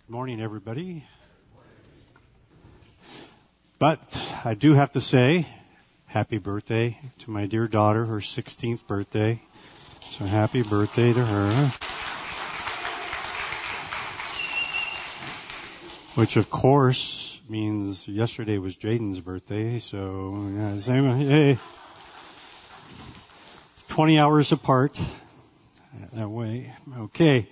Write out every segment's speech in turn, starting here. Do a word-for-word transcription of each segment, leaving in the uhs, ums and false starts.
Good morning, everybody. But I do have to say, happy birthday to my dear daughter, her sixteenth birthday. So happy birthday to her. Which, of course, means yesterday was Jaden's birthday. So, yeah, same, hey, twenty hours apart that way. Okay.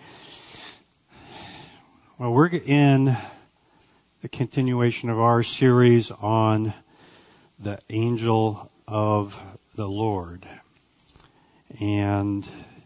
Well, we're in the continuation of our series on the angel of the Lord. And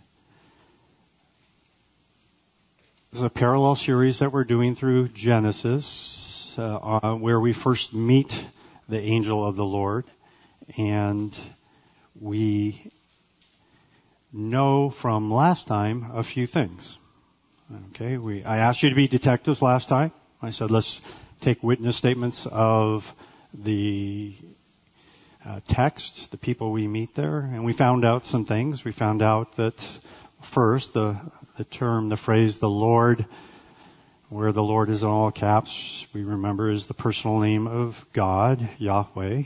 this is a parallel series that we're doing through Genesis, uh, uh, where we first meet the angel of the Lord. And we know from last time a few things. Okay, we, I asked you to be detectives last time. I said, let's take witness statements of the uh, text, the people we meet there. And we found out some things. We found out that first, the, the term, the phrase, the Lord, where the Lord is in all caps, we remember is the personal name of God, Yahweh.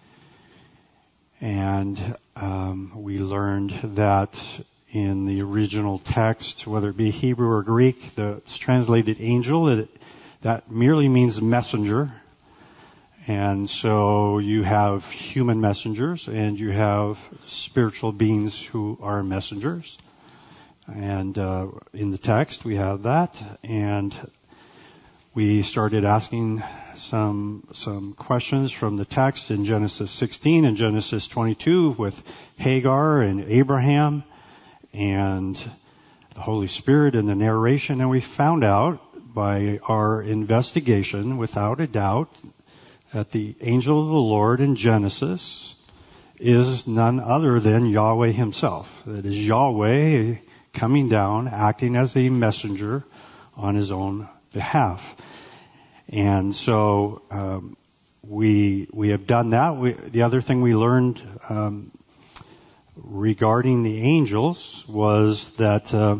And um, we learned that in the original text, whether it be Hebrew or Greek, the it's translated angel, it, that merely means messenger. And so you have human messengers and you have spiritual beings who are messengers. And uh, in the text we have that. And we started asking some some questions from the text in Genesis sixteen and Genesis twenty-two with Hagar and Abraham and the Holy Spirit in the narration. And we found out by our investigation, without a doubt, that the angel of the Lord in Genesis is none other than Yahweh himself. That is Yahweh coming down, acting as a messenger on his own behalf. And so um, we we have done that. We, the other thing we learned um, regarding the angels was that uh,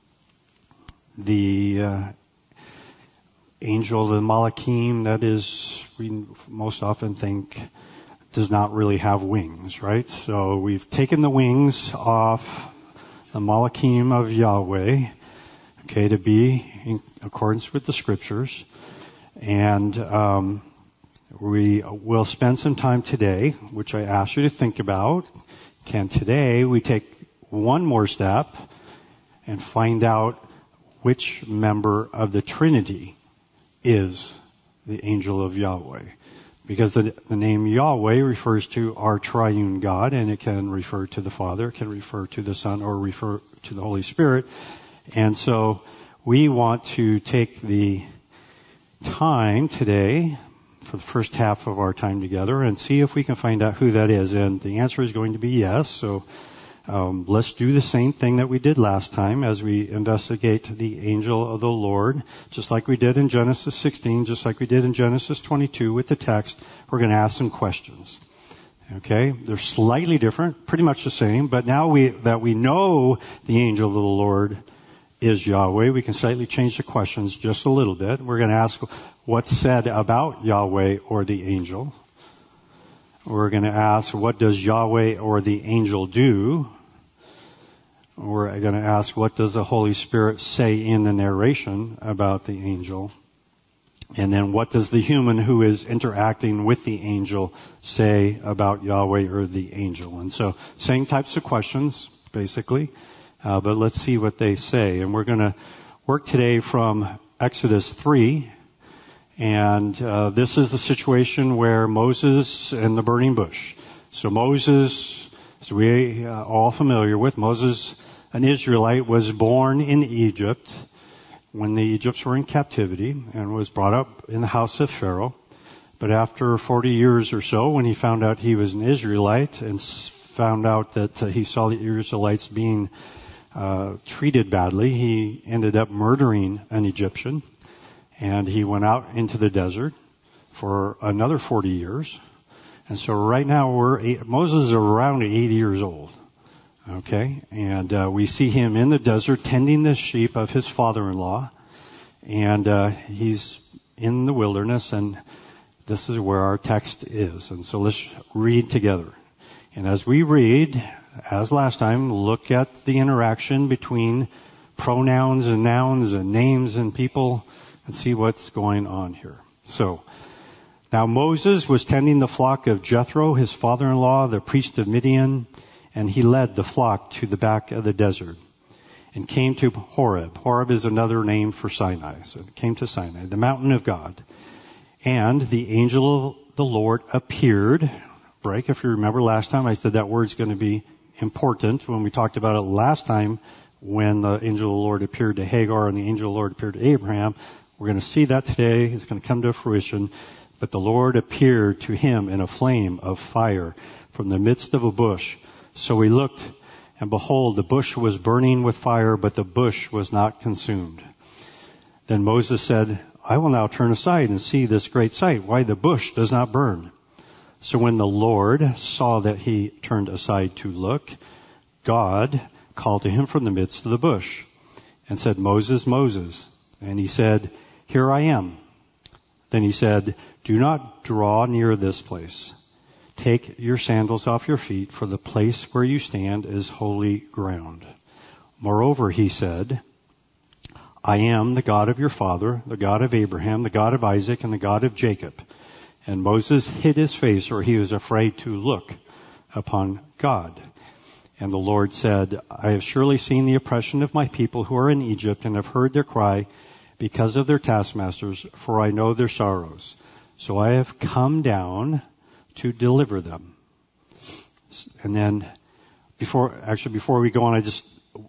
the uh, angel, the Malachim, that is, we most often think does not really have wings, right? So we've taken the wings off the Malachim of Yahweh, okay, to be in accordance with the scriptures. And um, we will spend some time today, which I asked you to think about. Can today we take one more step and find out which member of the Trinity is the angel of Yahweh? Because the, the name Yahweh refers to our triune God, and it can refer to the Father, it can refer to the Son, or refer to the Holy Spirit. And so we want to take the time today for the first half of our time together and see if we can find out who that is. And the answer is going to be yes. So um, let's do the same thing that we did last time as we investigate the angel of the Lord, just like we did in Genesis sixteen, just like we did in Genesis twenty-two with the text. We're going to ask some questions. Okay, they're slightly different, pretty much the same, but now we that we know the angel of the Lord is Yahweh, we can slightly change the questions just a little bit. We're going to ask what's said about Yahweh or the angel. We're going to ask, what does Yahweh or the angel do? We're going to ask, what does the Holy Spirit say in the narration about the angel? And then what does the human who is interacting with the angel say about Yahweh or the angel? And so, same types of questions, basically. Uh, but let's see what they say. And we're going to work today from Exodus three. And uh, this is the situation where Moses and the burning bush. So Moses, as we are all familiar with, Moses, an Israelite, was born in Egypt when the Egyptians were in captivity and was brought up in the house of Pharaoh. But after forty years or so, when he found out he was an Israelite and found out that uh, he saw the Israelites being Uh, treated badly, he ended up murdering an Egyptian, and he went out into the desert for another forty years. And so right now we're eight, Moses is around eighty years old, okay, and uh, we see him in the desert tending the sheep of his father-in-law, And uh, he's in the wilderness, and this is where our text is. And so let's read together. And as we read, as last time, look at the interaction between pronouns and nouns and names and people and see what's going on here. So, now Moses was tending the flock of Jethro, his father-in-law, the priest of Midian, and he led the flock to the back of the desert and came to Horeb. Horeb is another name for Sinai. So it came to Sinai, the mountain of God. And the angel of the Lord appeared. Break, if you remember last time, I said that word's going to be important when we talked about it last time when the angel of the Lord appeared to Hagar and the angel of the Lord appeared to Abraham. We're going to see that today. It's going to come to fruition. But the Lord appeared to him in a flame of fire from the midst of a bush. So he looked, and behold, the bush was burning with fire, but the bush was not consumed. Then Moses said, I will now turn aside and see this great sight, why the bush does not burn. So when the Lord saw that he turned aside to look, God called to him from the midst of the bush and said, Moses, Moses. And he said, Here I am. Then he said, Do not draw near this place. Take your sandals off your feet, for the place where you stand is holy ground. Moreover, he said, I am the God of your father, the God of Abraham, the God of Isaac, and the God of Jacob. And Moses hid his face, for he was afraid to look upon God. And the Lord said, I have surely seen the oppression of my people who are in Egypt, and have heard their cry because of their taskmasters, for I know their sorrows. So I have come down to deliver them. And then, before, actually before we go on, I just,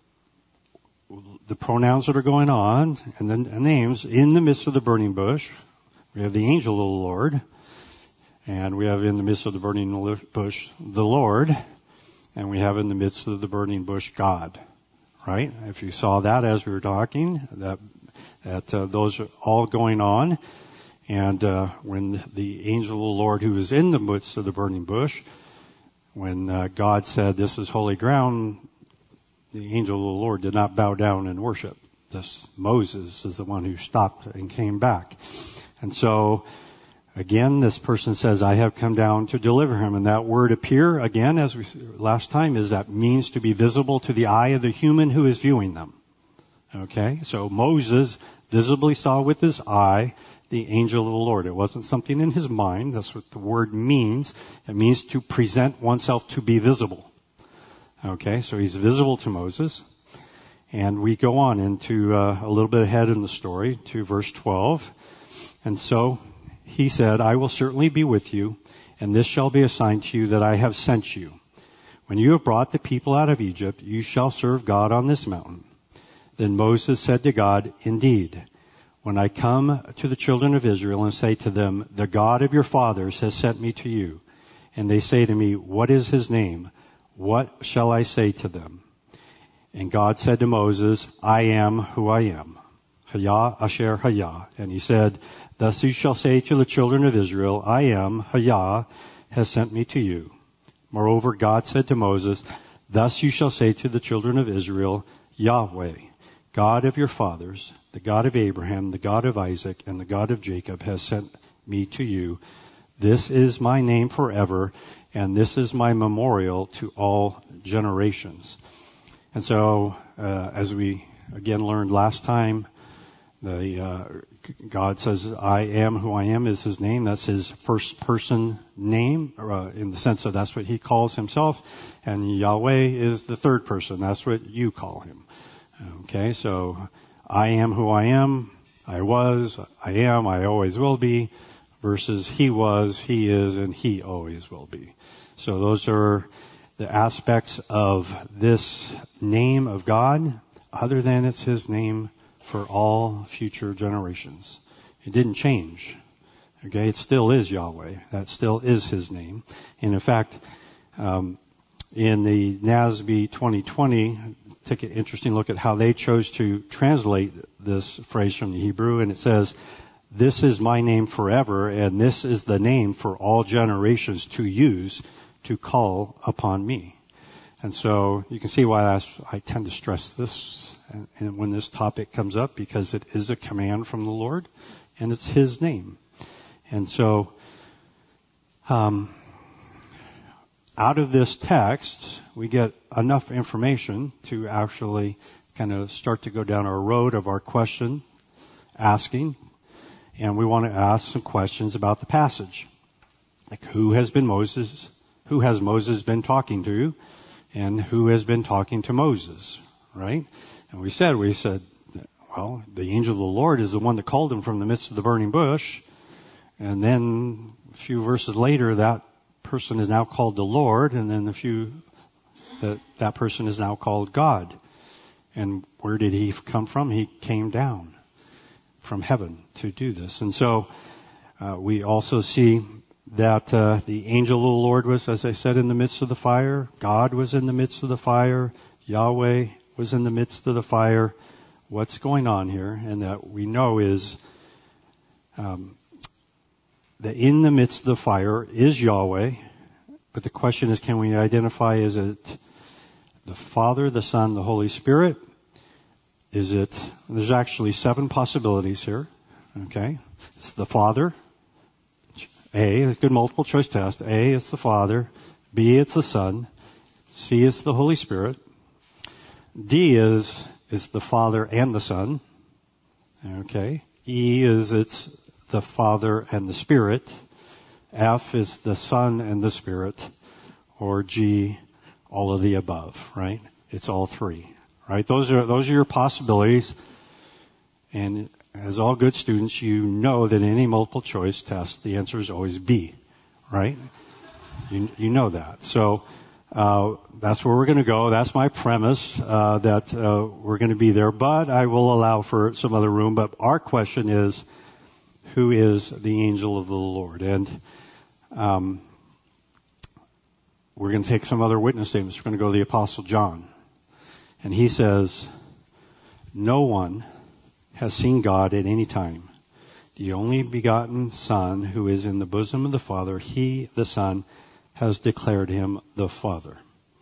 the pronouns that are going on, and then names, in the midst of the burning bush, we have the angel of the Lord, and we have in the midst of the burning bush, the Lord, and we have in the midst of the burning bush, God. Right? If you saw that as we were talking, that, that uh, those are all going on. And uh, when the angel of the Lord, who was in the midst of the burning bush, when uh, God said, this is holy ground, the angel of the Lord did not bow down and worship. This Moses is the one who stopped and came back. And so, again, this person says, I have come down to deliver him. And that word appear, again, as we last time, is that means to be visible to the eye of the human who is viewing them. Okay? So Moses visibly saw with his eye the angel of the Lord. It wasn't something in his mind. That's what the word means. It means to present oneself to be visible. Okay? So he's visible to Moses. And we go on into uh, a little bit ahead in the story to verse twelve. And so he said, I will certainly be with you, and this shall be a sign to you that I have sent you. When you have brought the people out of Egypt, you shall serve God on this mountain. Then Moses said to God, Indeed, when I come to the children of Israel and say to them, the God of your fathers has sent me to you, and they say to me, what is his name? What shall I say to them? And God said to Moses, I am who I am. Hayah Asher Hayah. And he said, thus you shall say to the children of Israel, I am, Hayah, has sent me to you. Moreover, God said to Moses, thus you shall say to the children of Israel, Yahweh, God of your fathers, the God of Abraham, the God of Isaac, and the God of Jacob has sent me to you. This is my name forever, and this is my memorial to all generations. And so, uh, as we again learned last time, the uh, God says, I am who I am is his name. That's his first person name, uh, in the sense of that's what he calls himself. And Yahweh is the third person. That's what you call him. Okay, so I am who I am, I was, I am, I always will be, versus he was, he is, and he always will be. So those are the aspects of this name of God, other than it's his name for all future generations. It didn't change. Okay, it still is Yahweh. That still is his name. And in fact, um, in the N A S B twenty twenty, take an interesting look at how they chose to translate this phrase from the Hebrew, and it says, this is my name forever, and this is the name for all generations to use to call upon me. And so you can see why I, I tend to stress this and, and when this topic comes up, because it is a command from the Lord, and it's His name. And so, um, out of this text, we get enough information to actually kind of start to go down our road of our question asking. And we want to ask some questions about the passage. Like, who has been Moses? Who has Moses been talking to? And who has been talking to Moses? Right? And we said, we said, well, the angel of the Lord is the one that called him from the midst of the burning bush. And then a few verses later, that person is now called the Lord. And then a few, that, that person is now called God. And where did he come from? He came down from heaven to do this. And so uh, we also see that uh, the angel of the Lord was, as I said, in the midst of the fire. God was in the midst of the fire. Yahweh was in the midst of the fire. What's going on here? And that we know is um, that in the midst of the fire is Yahweh. But the question is, can we identify, is it the Father, the Son, the Holy Spirit? Is it, there's actually seven possibilities here. Okay. It's the Father. A, a good multiple choice test. A, it's the Father. B, it's the Son. C, it's the Holy Spirit. D is, is the Father and the Son. Okay. E is it's the Father and the Spirit. F is the Son and the Spirit. Or G, all of the above, right? It's all three, right? Those are, those are your possibilities. And as all good students, you know that in any multiple choice test, the answer is always B, right? You, you know that. So, uh, that's where we're going to go. That's my premise, uh, that, uh, we're going to be there, but I will allow for some other room. But our question is, who is the angel of the Lord? And, um, we're going to take some other witness statements. We're going to go to the Apostle John. And he says, no one has seen God at any time. The only begotten Son who is in the bosom of the Father, he, the Son, has declared him the Father.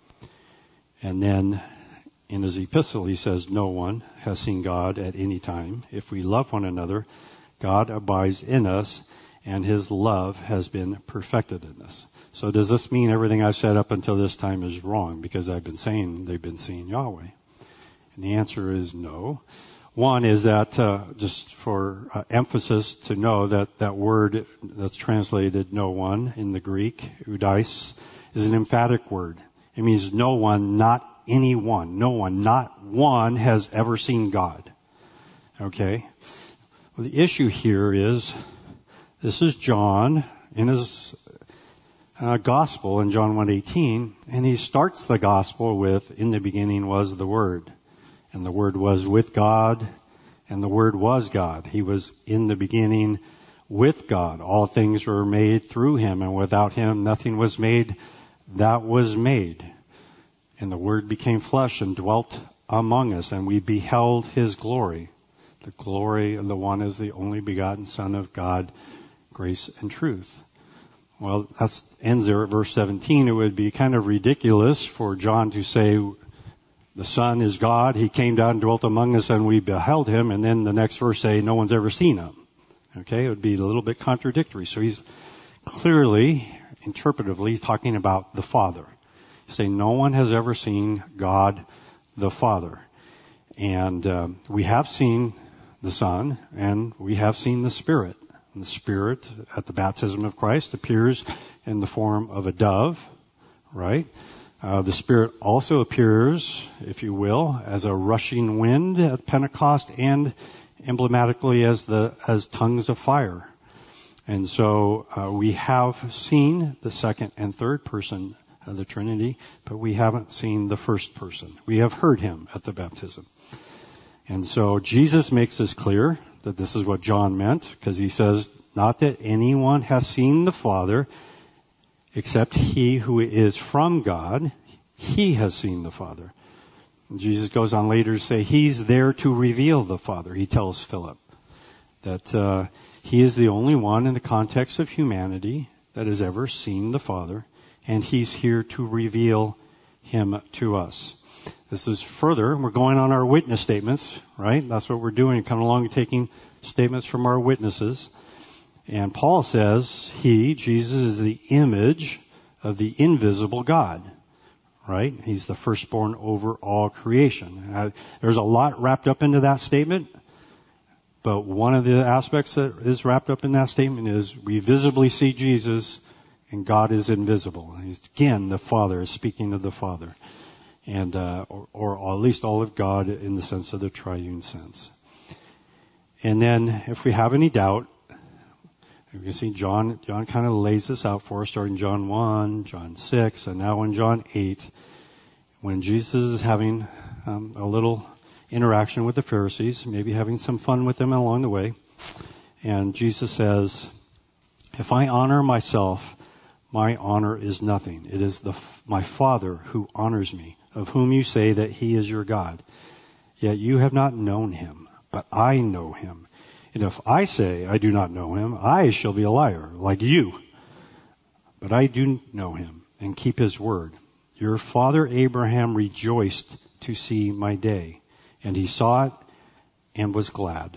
And then in his epistle he says, no one has seen God at any time. If we love one another, God abides in us, and his love has been perfected in us. So does this mean everything I've said up until this time is wrong because I've been saying they've been seeing Yahweh? And the answer is no. One is that, uh, just for uh, emphasis to know that that word that's translated no one in the Greek, oudais, is an emphatic word. It means no one, not anyone. No one, not one has ever seen God. Okay? Well, the issue here is, this is John in his uh, gospel in John one eighteen, and he starts the gospel with, in the beginning was the Word. And the Word was with God, and the Word was God. He was in the beginning with God. All things were made through him, and without him nothing was made that was made. And the Word became flesh and dwelt among us, and we beheld his glory. The glory of the one is the only begotten Son of God, grace and truth. Well, that ends there at verse seventeen. It would be kind of ridiculous for John to say, the Son is God, he came down and dwelt among us, and we beheld him, and then the next verse say, no one's ever seen him. Okay, it would be a little bit contradictory. So he's clearly, interpretively, talking about the Father. He's saying no one has ever seen God the Father. And um, we have seen the Son, and we have seen the Spirit. And the Spirit, at the baptism of Christ, appears in the form of a dove, right? Uh, the Spirit also appears, if you will, as a rushing wind at Pentecost, and emblematically as the as tongues of fire. And so uh, we have seen the second and third person of the Trinity, but we haven't seen the first person. We have heard him at the baptism. And so Jesus makes this clear that this is what John meant, because he says, not that anyone has seen the Father, except he who is from God, he has seen the Father. And Jesus goes on later to say he's there to reveal the Father. He tells Philip that uh, he is the only one in the context of humanity that has ever seen the Father, and he's here to reveal him to us. This is further, we're going on our witness statements, right? That's what we're doing, coming along and taking statements from our witnesses. And Paul says he, Jesus, is the image of the invisible God, right? He's the firstborn over all creation. Uh, there's a lot wrapped up into that statement, but one of the aspects that is wrapped up in that statement is we visibly see Jesus and God is invisible. He's, again, the Father is speaking of the Father. And, uh, or, or at least all of God in the sense of the triune sense. And then, if we have any doubt, you can see John, John kind of lays this out for us, starting John one, John six, and now in John eight, when Jesus is having um, a little interaction with the Pharisees, maybe having some fun with them along the way. And Jesus says, if I honor myself, my honor is nothing. It is the my Father who honors me, of whom you say that he is your God. Yet you have not known him, but I know him. And if I say I do not know him, I shall be a liar, like you. But I do know him and keep his word. Your father Abraham rejoiced to see my day, and he saw it and was glad.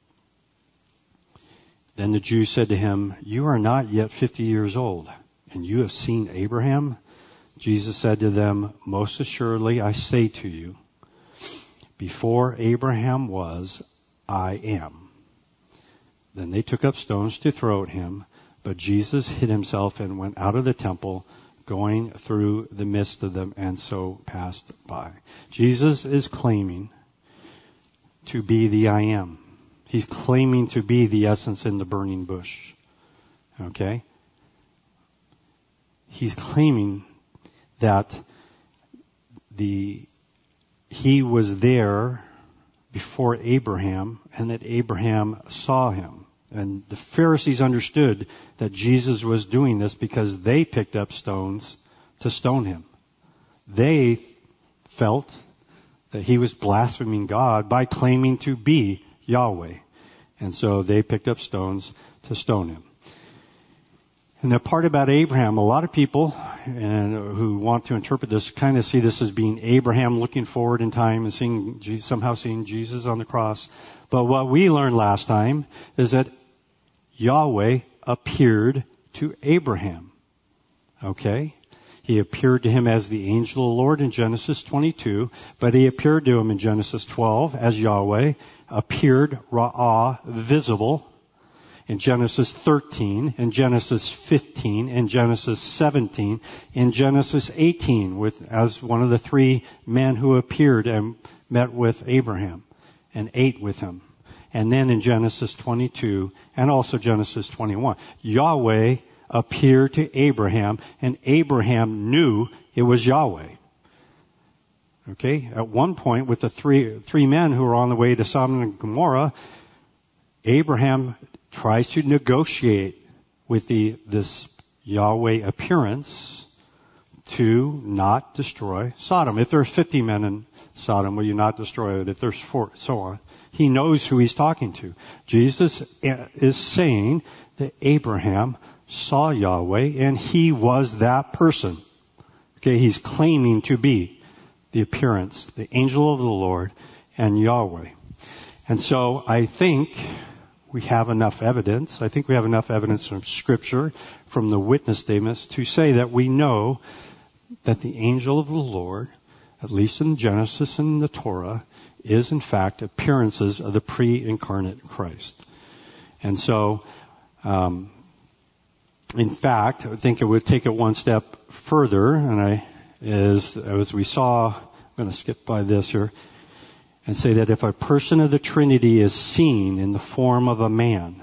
Then the Jews said to him, you are not yet fifty years old, and you have seen Abraham? Jesus said to them, most assuredly I say to you, before Abraham was, I am. Then they took up stones to throw at him, but Jesus hid himself and went out of the temple, going through the midst of them, and so passed by. Jesus is claiming to be the I am. He's claiming to be the essence in the burning bush. Okay? He's claiming that the he was there before Abraham and that Abraham saw him. And the Pharisees understood that Jesus was doing this because they picked up stones to stone him. They felt that he was blaspheming God by claiming to be Yahweh. And so they picked up stones to stone him. And the part about Abraham, a lot of people and who want to interpret this kind of see this as being Abraham looking forward in time and seeing somehow seeing Jesus on the cross. But what we learned last time is that Yahweh appeared to Abraham. Okay? He appeared to him as the angel of the Lord in Genesis twenty-two, but he appeared to him in Genesis twelve as Yahweh, appeared Ra'ah, visible, in Genesis thirteen, in Genesis fifteen, in Genesis seventeen, in Genesis eighteen, with as one of the three men who appeared and met with Abraham and ate with him. And then in Genesis twenty-two and also Genesis twenty-one, Yahweh appeared to Abraham, and Abraham knew it was Yahweh. Okay? At one point, with the three three men who were on the way to Sodom and Gomorrah, Abraham tries to negotiate with the this Yahweh appearance to not destroy Sodom. If there's fifty men in Sodom, will you not destroy it? If there's four, so on. He knows who he's talking to. Jesus is saying that Abraham saw Yahweh and he was that person. Okay, he's claiming to be the appearance, the angel of the Lord and Yahweh. And so I think we have enough evidence. I think we have enough evidence from Scripture, from the witness statements, to say that we know that the angel of the Lord, at least in Genesis and the Torah, is in fact appearances of the pre-incarnate Christ. And so, um, in fact, I think it would take it one step further, and I, is, as we saw, I'm going to skip by this here, and say that if a person of the Trinity is seen in the form of a man,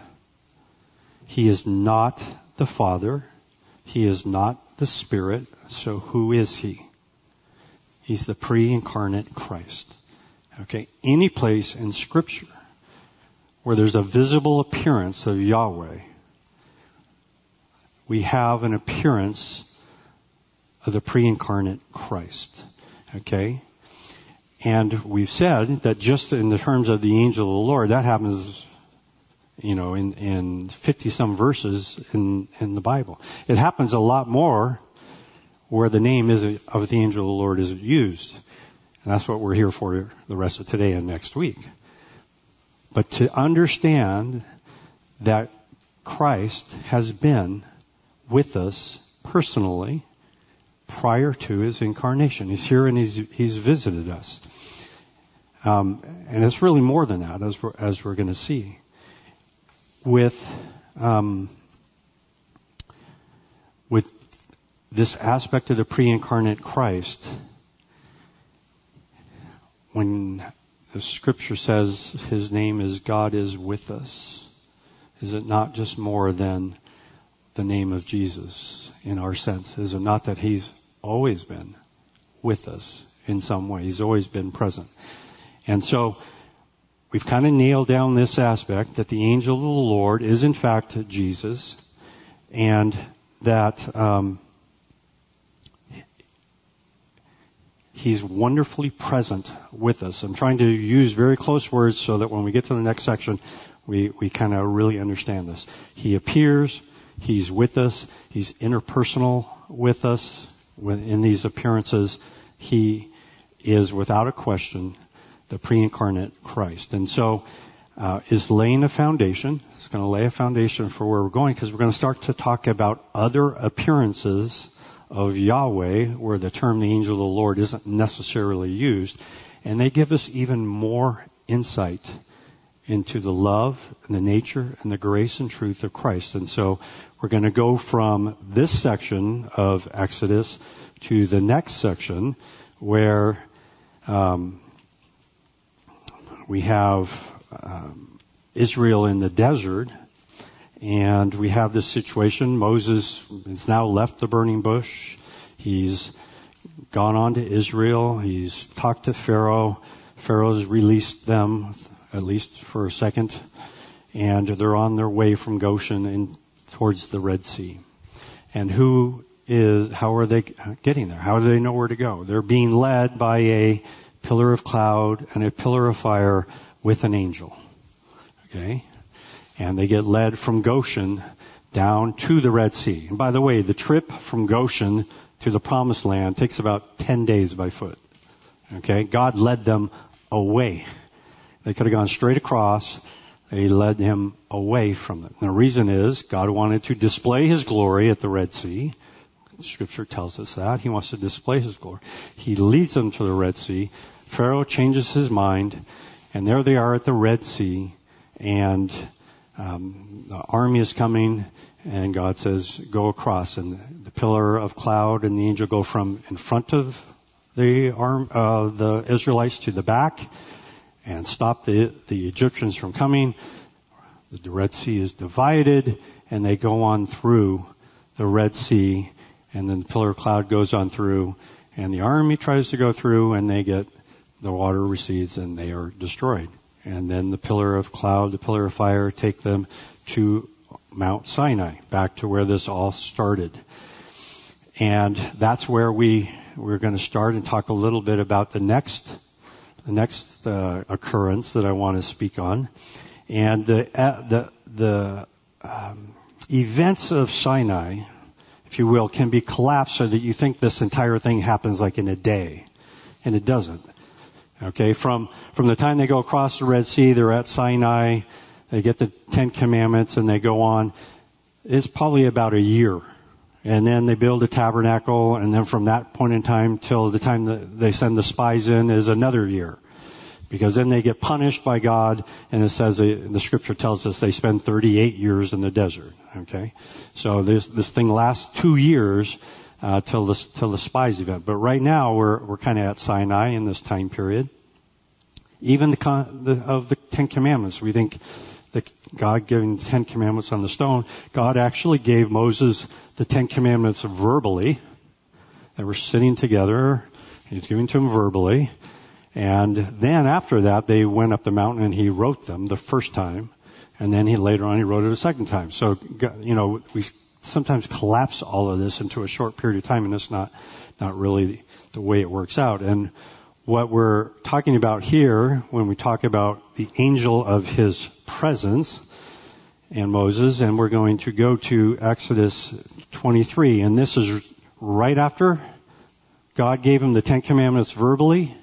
he is not the Father, he is not the Spirit, so who is he? He's the pre-incarnate Christ. Okay, any place in Scripture where there's a visible appearance of Yahweh, we have an appearance of the pre-incarnate Christ. Okay? And we've said that just in the terms of the angel of the Lord, that happens, you know, in, in fifty-some verses in, in the Bible. It happens a lot more where the name is of the angel of the Lord is used. And that's what we're here for the rest of today and next week. But to understand that Christ has been with us personally prior to his incarnation. He's here and he's, he's visited us. Um, and it's really more than that, as we're, as we're going to see. With, um, with this aspect of the pre-incarnate Christ, when the scripture says his name is God is with us, is it not just more than the name of Jesus in our sense? Is it not that he's always been with us in some way? He's always been present. And so we've kind of nailed down this aspect that the angel of the Lord is in fact Jesus, and that um, he's wonderfully present with us. I'm trying to use very close words so that when we get to the next section, we, we kind of really understand this. He appears, he's with us, he's interpersonal with us. In these appearances, he is without a question the pre-incarnate Christ. And so uh, is laying a foundation. It's going to lay a foundation for where we're going, because we're going to start to talk about other appearances of Yahweh where the term the angel of the Lord isn't necessarily used. And they give us even more insight into the love and the nature and the grace and truth of Christ. And so we're going to go from this section of Exodus to the next section where um, we have um, Israel in the desert, and we have this situation. Moses has now left the burning bush. He's gone on to Israel. He's talked to Pharaoh. Pharaoh's released them, at least for a second, and they're on their way from Goshen in, towards the Red Sea. And who is, how are they getting there? How do they know where to go? They're being led by a pillar of cloud and a pillar of fire with an angel. Okay? And they get led from Goshen down to the Red Sea. And by the way, the trip from Goshen to the Promised Land takes about ten days by foot. Okay? God led them away. They could have gone straight across. They led him away from them. And the reason is God wanted to display his glory at the Red Sea. Scripture tells us that. He wants to display his glory. He leads them to the Red Sea. Pharaoh changes his mind, and there they are at the Red Sea, and um, the army is coming, and God says, go across. And the pillar of cloud and the angel go from in front of the arm, uh, the Israelites to the back, and stop the, the Egyptians from coming. The Red Sea is divided, and they go on through the Red Sea, and then the pillar of cloud goes on through, and the army tries to go through, and they get, the water recedes, and they are destroyed. And then the pillar of cloud, the pillar of fire take them to Mount Sinai, back to where this all started. And that's where we, we're going to start and talk a little bit about the next The next uh, occurrence that I want to speak on, and the uh, the the um, events of Sinai, if you will, can be collapsed so that you think this entire thing happens like in a day, and it doesn't. Okay, from from the time they go across the Red Sea, they're at Sinai, they get the Ten Commandments, and they go on. It's probably about a year. And then they build a tabernacle, and then from that point in time till the time that they send the spies in is another year. Because then they get punished by God, and it says, the scripture tells us they spend thirty-eight years in the desert. Okay? So this, this thing lasts two years, uh, till the, till the spies event. But right now we're, we're kind of at Sinai in this time period. Even the, con, the, of the Ten Commandments, we think that God giving the Ten Commandments on the stone, God actually gave Moses the Ten Commandments verbally. They were sitting together. He was giving to them verbally. And then after that, they went up the mountain and he wrote them the first time. And then he later on, he wrote it a second time. So, you know, we sometimes collapse all of this into a short period of time, and it's not, not really the way it works out. And what we're talking about here, when we talk about the angel of his presence and Moses, and we're going to go to Exodus twenty-three, and this is right after God gave him the Ten Commandments verbally,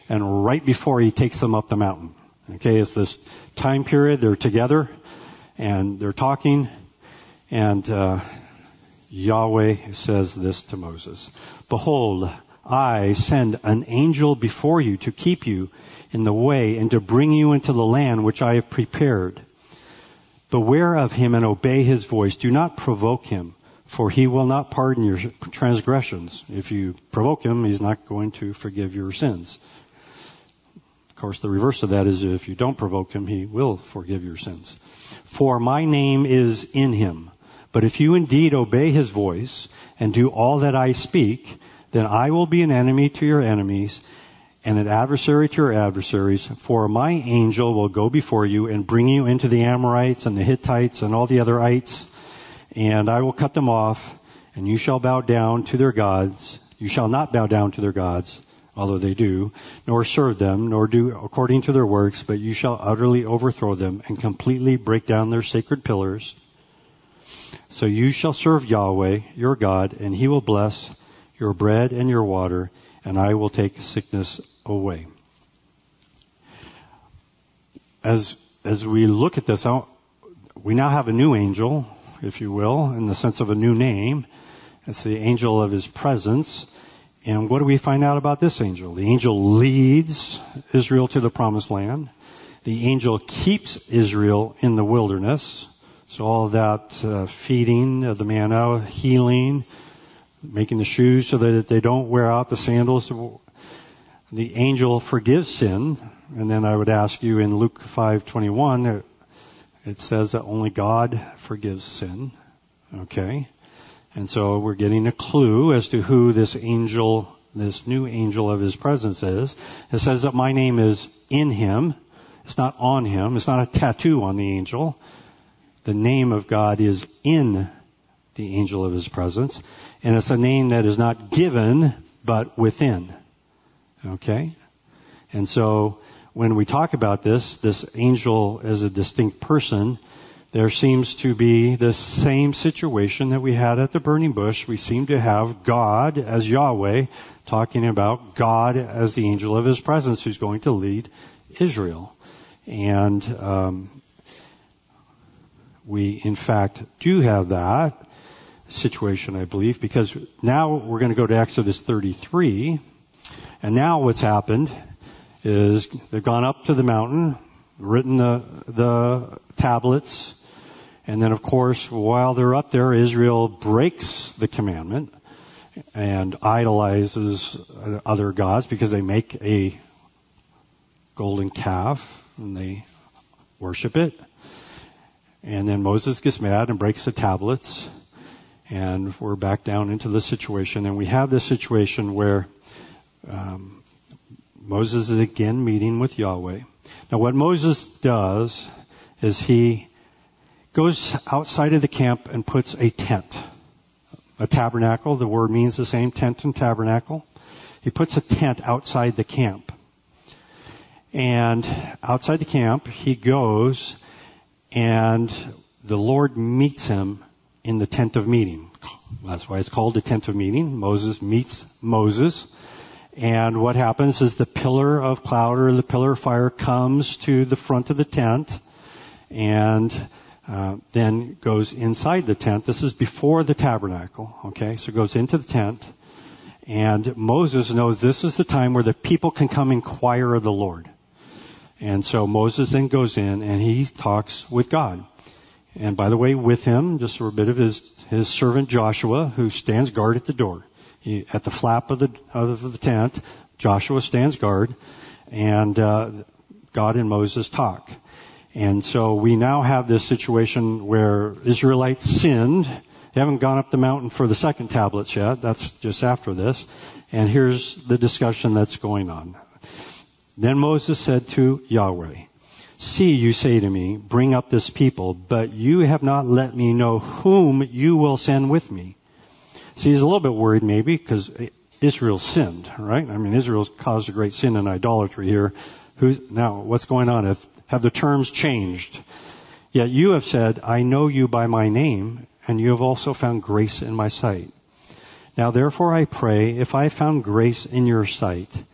and right before he takes them up the mountain. Okay, it's this time period. They're together and they're talking, and uh, Yahweh says this to Moses: "Behold, I send an angel before you to keep you in the way and to bring you into the land which I have prepared. Beware of him and obey his voice. Do not provoke him, for he will not pardon your transgressions." If you provoke him, he's not going to forgive your sins. Of course, the reverse of that is if you don't provoke him, he will forgive your sins. "For my name is in him. But if you indeed obey his voice and do all that I speak, then I will be an enemy to your enemies and an adversary to your adversaries. For my angel will go before you and bring you into the Amorites and the Hittites and all the other ites, and I will cut them off, and you shall bow down to their gods. You shall not bow down to their gods, although they do, nor serve them, nor do according to their works, but you shall utterly overthrow them and completely break down their sacred pillars. So you shall serve Yahweh, your God, and he will bless your bread and your water, and I will take sickness away." As as we look at this, we now have a new angel, if you will, in the sense of a new name. It's the angel of his presence. And what do we find out about this angel? The angel leads Israel to the promised land. The angel keeps Israel in the wilderness. So all that uh, feeding of the manna, healing, making the shoes so that they don't wear out the sandals. The angel forgives sin. And then I would ask you in Luke five twenty-one, it says that only God forgives sin. Okay. And so we're getting a clue as to who this angel, this new angel of his presence is. It says that my name is in him. It's not on him. It's not a tattoo on the angel. The name of God is in the angel of his presence. And it's a name that is not given, but within. Okay? And so when we talk about this, this angel as a distinct person, there seems to be the same situation that we had at the burning bush. We seem to have God as Yahweh, talking about God as the angel of his presence who's going to lead Israel. And um, we, in fact, do have that situation, I believe, because now we're going to go to Exodus thirty-three. And now what's happened is they've gone up to the mountain, written the, the tablets, and then, of course, while they're up there, Israel breaks the commandment and idolizes other gods because they make a golden calf and they worship it. And then Moses gets mad and breaks the tablets, and we're back down into the situation. And we have this situation where um, Moses is again meeting with Yahweh. Now, what Moses does is he goes outside of the camp and puts a tent, a tabernacle. The word means the same, tent and tabernacle. He puts a tent outside the camp. And outside the camp, he goes and the Lord meets him in the tent of meeting. That's why it's called the tent of meeting. Moses meets Moses. And what happens is the pillar of cloud or the pillar of fire comes to the front of the tent and Uh, then goes inside the tent. This is before the tabernacle, okay? So it goes into the tent, and Moses knows this is the time where the people can come inquire of the Lord. And so Moses then goes in and he talks with God. And by the way, with him, just a bit of his, his servant Joshua, who stands guard at the door. He, at the flap of the, of the tent, Joshua stands guard, and uh, God and Moses talk. And so we now have this situation where Israelites sinned. They haven't gone up the mountain for the second tablets yet. That's just after this. And here's the discussion that's going on. Then Moses said to Yahweh, "See, you say to me, bring up this people, but you have not let me know whom you will send with me." See, he's a little bit worried maybe because Israel sinned, right? I mean, Israel's caused a great sin in idolatry here. Who, now, what's going on? If Have the terms changed? Yet you have said, "I know you by my name, and you have also found grace in my sight. Now therefore I pray, if I found grace in your sight,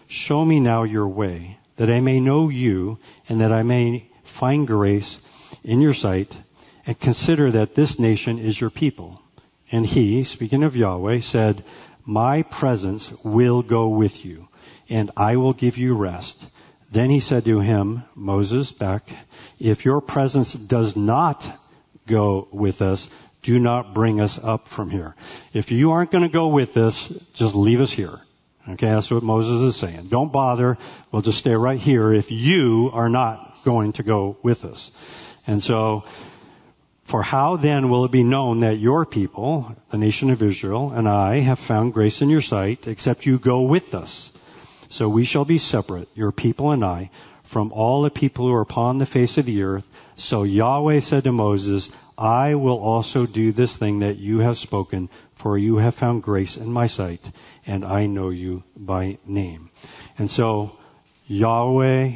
show me now your way, that I may know you, and that I may find grace in your sight, and consider that this nation is your people. And he, speaking of Yahweh, said, my presence will go with you, and I will give you rest. Then he said to him, Moses, back, if your presence does not go with us, do not bring us up from here. If you aren't going to go with us, just leave us here. Okay, that's what Moses is saying. Don't bother. We'll just stay right here if you are not going to go with us. And so, for how then will it be known that your people, the nation of Israel, and I have found grace in your sight, except you go with us? So we shall be separate, your people and I, from all the people who are upon the face of the earth. So Yahweh said to Moses, I will also do this thing that you have spoken, for you have found grace in my sight, and I know you by name. And so Yahweh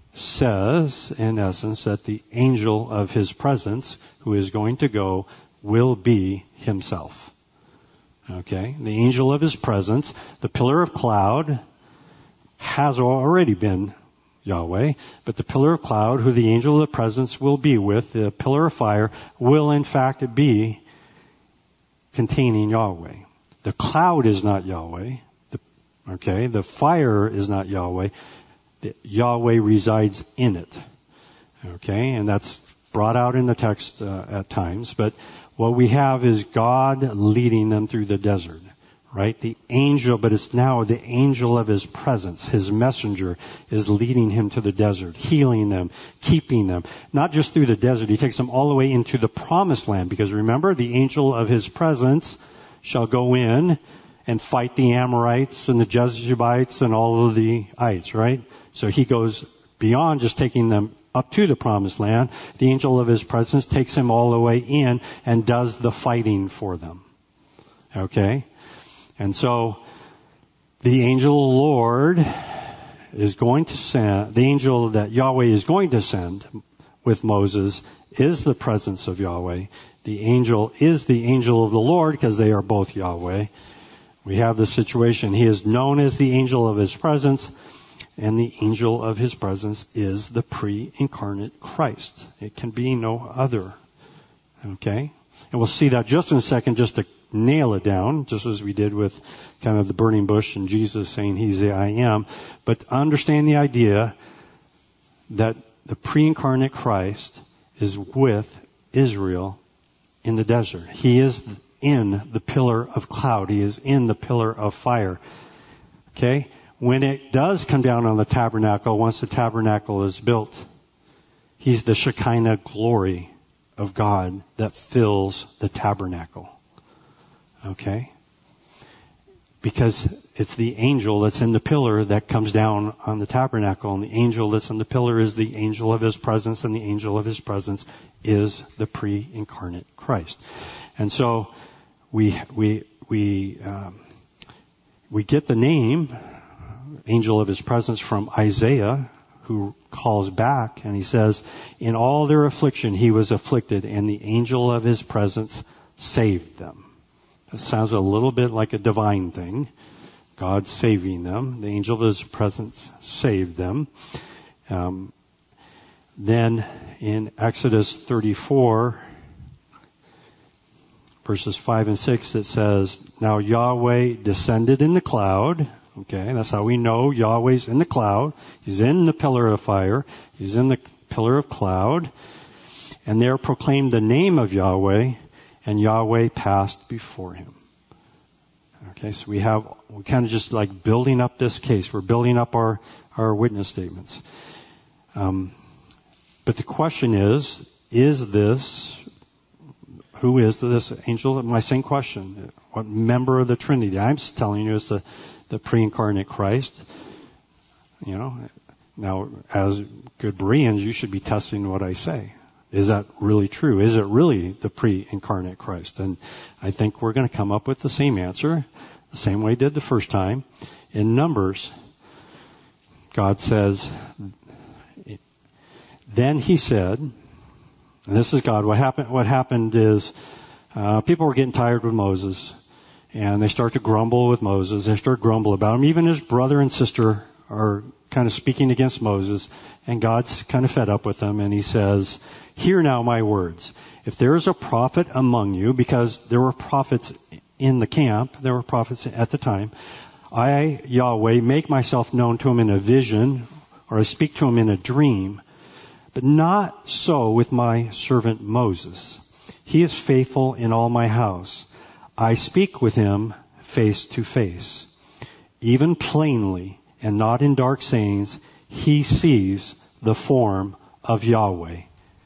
says, in essence, that the angel of his presence, who is going to go, will be himself. Okay? The angel of his presence, the pillar of cloud, has already been Yahweh, but the pillar of cloud, who the angel of the presence will be with, the pillar of fire, will in fact be containing Yahweh. The cloud is not Yahweh. The, okay, the fire is not Yahweh. The, Yahweh resides in it. Okay, and that's brought out in the text uh, at times. But what we have is God leading them through the desert. Right? The angel, but it's now the angel of his presence, his messenger, is leading him to the desert, healing them, keeping them. Not just through the desert, he takes them all the way into the promised land. Because remember, the angel of his presence shall go in and fight the Amorites and the Jebusites and all of the ites, right? So he goes beyond just taking them up to the promised land. The angel of his presence takes him all the way in and does the fighting for them. Okay? And so, the angel of the Lord is going to send, the angel that Yahweh is going to send with Moses is the presence of Yahweh. The angel is the angel of the Lord because they are both Yahweh. We have the situation. He is known as the angel of his presence, and the angel of his presence is the pre-incarnate Christ. It can be no other. Okay? And we'll see that just in a second, just to nail it down, just as we did with kind of the burning bush and Jesus saying he's the I am. But understand the idea that the pre-incarnate Christ is with Israel in the desert. He is in the pillar of cloud. He is in the pillar of fire. Okay? When it does come down on the tabernacle, once the tabernacle is built, he's the Shekinah glory of God that fills the tabernacle. Okay? Because it's the angel that's in the pillar that comes down on the tabernacle, and the angel that's in the pillar is the angel of his presence, and the angel of his presence is the pre-incarnate Christ. And so we we we um, we get the name angel of his presence from Isaiah, who calls back and he says, in all their affliction he was afflicted, and the angel of his presence saved them. That sounds a little bit like a divine thing. God saving them. The angel of his presence saved them. Um, then in Exodus thirty-four, verses five and six, it says, now Yahweh descended in the cloud. Okay, that's how we know Yahweh's in the cloud. He's in the pillar of fire. He's in the pillar of cloud. And there proclaimed the name of Yahweh, and Yahweh passed before him. Okay, so we have, we're kind of just like building up this case. We're building up our, our witness statements. Um, but the question is, is this, who is this angel? My same question. What member of the Trinity? I'm telling you it's the, the pre-incarnate Christ. You know, now as good Bereans, you should be testing what I say. Is that really true? Is it really the pre-incarnate Christ? And I think we're going to come up with the same answer, the same way we did the first time. In Numbers, God says, then he said, and this is God, what happened, what happened is, uh, people were getting tired with Moses, and they start to grumble with Moses. They start to grumble about him. Even his brother and sister are kind of speaking against Moses, and God's kind of fed up with them, and he says, "Hear now my words. If there is a prophet among you," because there were prophets in the camp, there were prophets at the time, "I, Yahweh, make myself known to him in a vision, or I speak to him in a dream. But not so with my servant Moses. He is faithful in all my house. I speak with him face to face, even plainly, and not in dark sayings. He sees the form of Yahweh.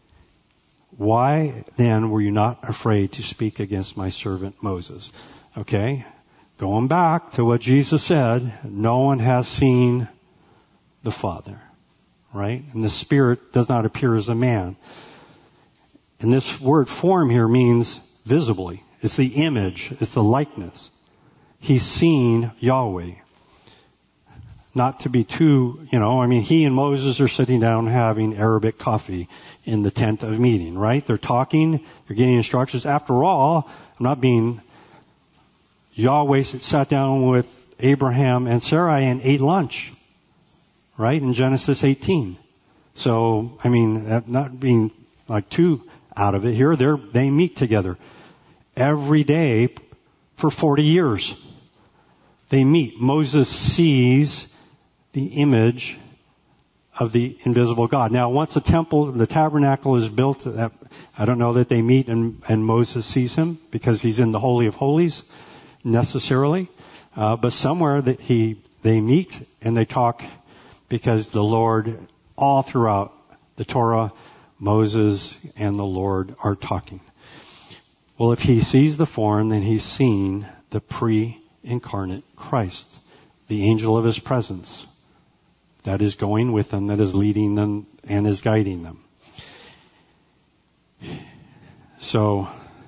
Why then were you not afraid to speak against my servant Moses?" Okay, going back to what Jesus said, no one has seen the Father, right? And the Spirit does not appear as a man. And this word form here means visibly. It's the image. It's the likeness. He's seen Yahweh. Not to be too, you know, I mean, he and Moses are sitting down having Arabic coffee in the tent of meeting, right? They're talking. They're getting instructions. After all, I'm not being, Yahweh sat down with Abraham and Sarai and ate lunch, right? In Genesis eighteen. So, I mean, not being like too out of it here, they're, they meet together every day for forty years. They meet. Moses sees the image of the invisible God. Now, once the temple, the tabernacle is built, I don't know that they meet and, and Moses sees him because he's in the Holy of Holies necessarily. Uh, but somewhere that he, they meet and they talk because the Lord, all throughout the Torah, Moses and the Lord are talking. Well, if he sees the form, then he's seen the pre-incarnate Christ, the angel of his presence that is going with them, that is leading them and is guiding them. So,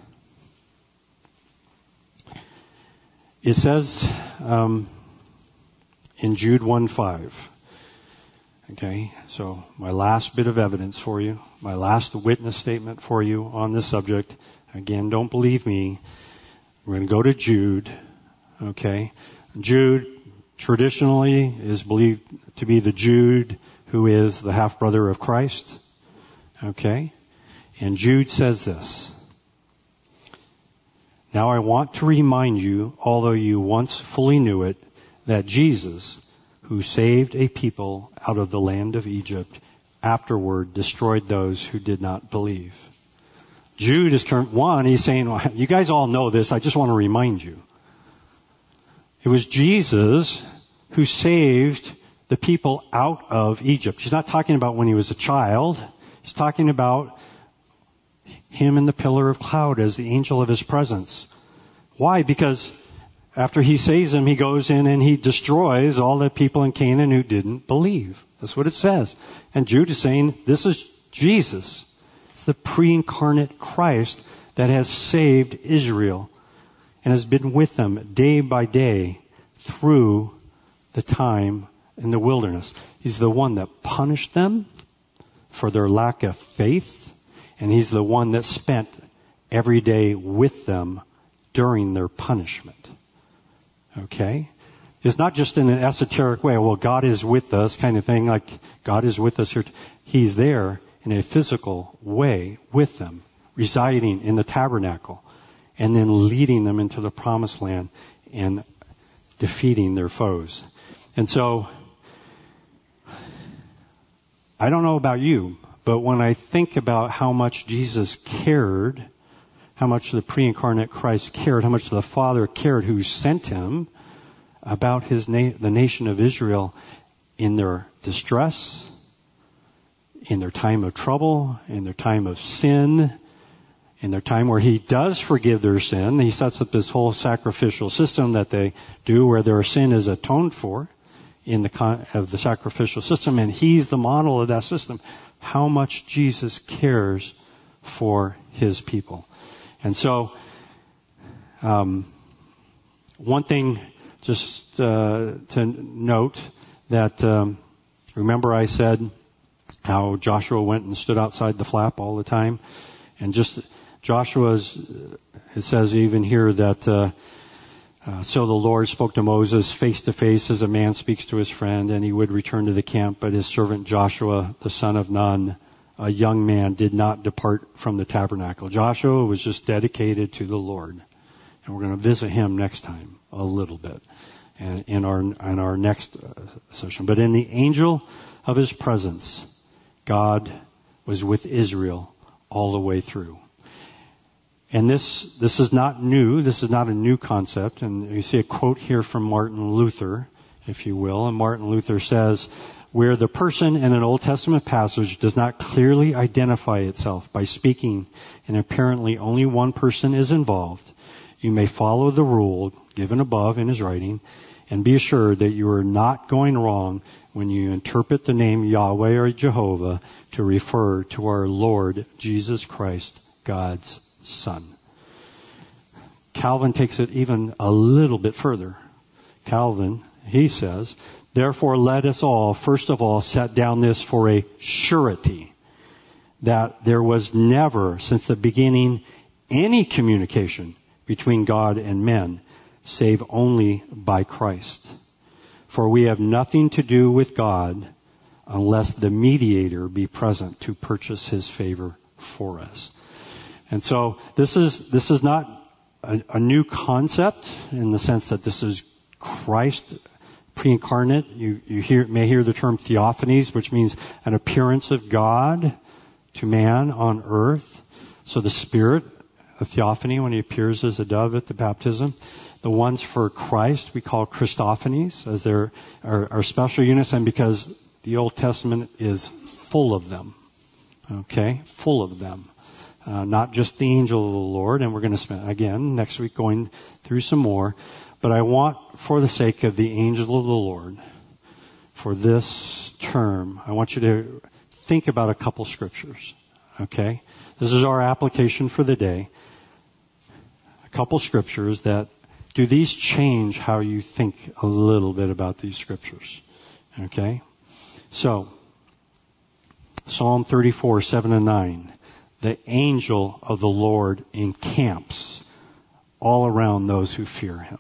it says um, in Jude one five, okay, so my last bit of evidence for you, my last witness statement for you on this subject. Again, don't believe me. We're going to go to Jude, okay. Jude traditionally is believed to be the Jude who is the half-brother of Christ, okay. And Jude says this: "Now I want to remind you, although you once fully knew it, that Jesus, who saved a people out of the land of Egypt, afterward destroyed those who did not believe." Jude is current one, he's saying, well, you guys all know this, I just want to remind you. It was Jesus who saved the people out of Egypt. He's not talking about when he was a child. He's talking about him in the pillar of cloud as the angel of his presence. Why? Because after he saves them, he goes in and he destroys all the people in Canaan who didn't believe. That's what it says. And Jude is saying, this is Jesus. It's the pre-incarnate Christ that has saved Israel and has been with them day by day through the time in the wilderness. He's the one that punished them for their lack of faith, and he's the one that spent every day with them during their punishment. Okay? It's not just in an esoteric way, well, God is with us kind of thing, like God is with us here. He's there in a physical way with them, residing in the tabernacle, and then leading them into the promised land and defeating their foes. And so, I don't know about you, but when I think about how much Jesus cared, how much the pre-incarnate Christ cared, how much the Father cared who sent him about his na- the nation of Israel in their distress, in their time of trouble, in their time of sin, in their time where he does forgive their sin. He sets up this whole sacrificial system that they do where their sin is atoned for in the con- of the sacrificial system, and he's the model of that system. How much Jesus cares for his people. And so, um, one thing just uh, to note that, um, remember I said how Joshua went and stood outside the flap all the time, and just Joshua's, it says even here that uh, Uh, so the Lord spoke to Moses face to face as a man speaks to his friend, and he would return to the camp. But his servant Joshua, the son of Nun, a young man, did not depart from the tabernacle. Joshua was just dedicated to the Lord. And we're going to visit him next time a little bit and in our in our next uh, session. But in the angel of his presence, God was with Israel all the way through. And this this is not new. This is not a new concept. And you see a quote here from Martin Luther, if you will. And Martin Luther says, where the person in an Old Testament passage does not clearly identify itself by speaking and apparently only one person is involved, you may follow the rule given above in his writing and be assured that you are not going wrong when you interpret the name Yahweh or Jehovah to refer to our Lord Jesus Christ, God's Son. Calvin takes it even a little bit further. Calvin, he says, therefore let us all, first of all, set down this for a surety that there was never, since the beginning, any communication between God and men, save only by Christ. For we have nothing to do with God unless the mediator be present to purchase his favor for us. And so this is this is not a, a new concept in the sense that this is Christ pre-incarnate. You, you hear, may hear the term theophanies, which means an appearance of God to man on earth. So the Spirit, a theophany when he appears as a dove at the baptism. The ones for Christ we call Christophanies, as they're are, are special units, and because the Old Testament is full of them. Okay, full of them. Uh, not just the angel of the Lord, and we're going to spend, again, next week going through some more. But I want, for the sake of the angel of the Lord, for this term, I want you to think about a couple scriptures. Okay? This is our application for the day. A couple scriptures that, do these change how you think a little bit about these scriptures? Okay? So, Psalm thirty-four, seven and nine. The angel of the Lord encamps all around those who fear him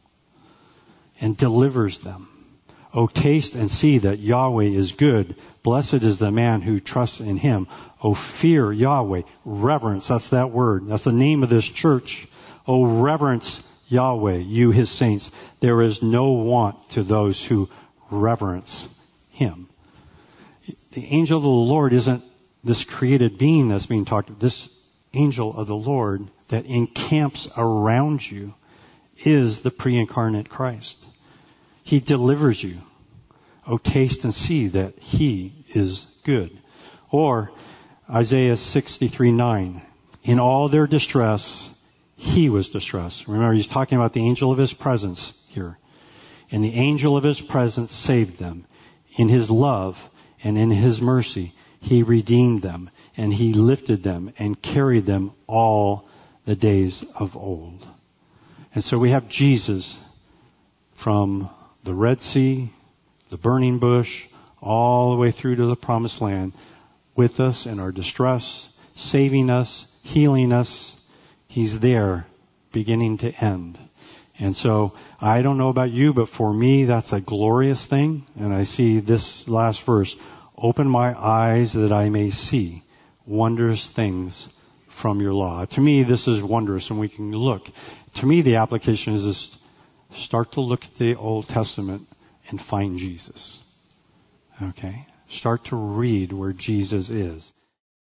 and delivers them. O taste and see that Yahweh is good. Blessed is the man who trusts in him. O fear Yahweh. Reverence, that's that word. That's the name of this church. O reverence Yahweh, you his saints. There is no want to those who reverence him. The angel of the Lord isn't this created being that's being talked about. This angel of the Lord that encamps around you is the pre-incarnate Christ. He delivers you. Oh, taste and see that he is good. Or Isaiah sixty-three nine. In all their distress, he was distressed. Remember, he's talking about the angel of his presence here. And the angel of his presence saved them. In his love and in his mercy, he redeemed them, and he lifted them and carried them all the days of old. And so we have Jesus from the Red Sea, the burning bush, all the way through to the promised land, with us in our distress, saving us, healing us. He's there, beginning to end. And so, I don't know about you, but for me, that's a glorious thing. And I see this last verse, open my eyes that I may see wondrous things from your law. To me, this is wondrous, and we can look. To me, the application is just start to look at the Old Testament and find Jesus. Okay? Start to read where Jesus is.